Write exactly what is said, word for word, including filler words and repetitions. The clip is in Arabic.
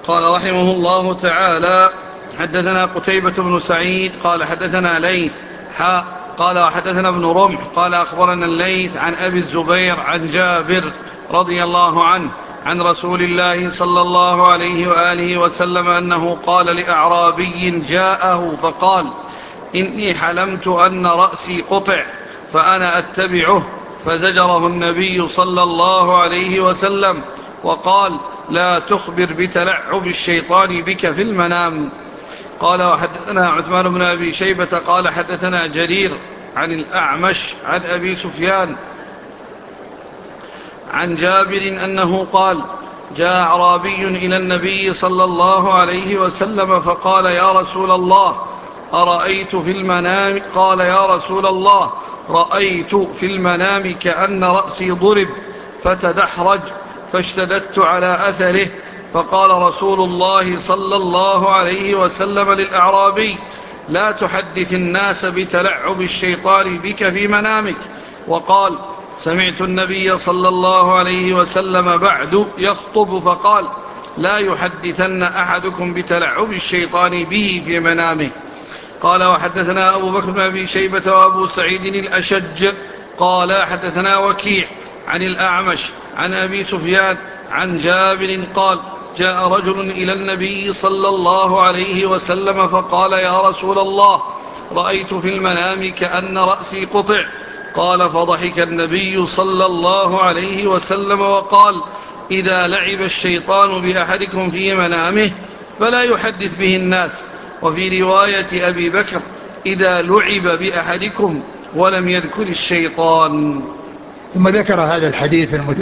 قال رحمه الله تعالى: حدثنا قتيبة بن سعيد قال حدثنا ليث حاء قال حدثنا ابن رمح قال أخبرنا الليث عن أبي الزبير عن جابر رضي الله عنه عن رسول الله صلى الله عليه وآله وسلم أنه قال لأعرابي جاءه فقال: إني حلمت أن رأسي قطع فأنا أتبعه، فزجره النبي صلى الله عليه وسلم وقال: لا تخبر بتلعب الشيطان بك في المنام. قال وحدثنا عثمان بن أبي شيبة قال حدثنا جرير عن الأعمش عن أبي سفيان عن جابر أنه قال: جاء أعرابي إلى النبي صلى الله عليه وسلم فقال: يا رسول الله أرأيت في المنام قال يا رسول الله رأيت في المنام كأن رأسي ضرب فتدحرج فاشتددت على أثره. فقال رسول الله صلى الله عليه وسلم للأعرابي: لا تحدث الناس بتلعب الشيطان بك في منامك. وقال: سمعت النبي صلى الله عليه وسلم بعد يخطب فقال: لا يحدثن أحدكم بتلعب الشيطان به في منامه. قال وحدثنا أبو بكر بن أبي شيبة وأبو سعيد الأشج قال حدثنا وكيع عن الأعمش عن أبي سفيان عن جابر قال: جاء رجل إلى النبي صلى الله عليه وسلم فقال: يا رسول الله رأيت في المنام كأن رأسي قطع. قال فضحك النبي صلى الله عليه وسلم وقال: إذا لعب الشيطان بأحدكم في منامه فلا يحدث به الناس. وفي رواية أبي بكر: إذا لعب بأحدكم، ولم يذكر الشيطان. ثم ذكر هذا الحديث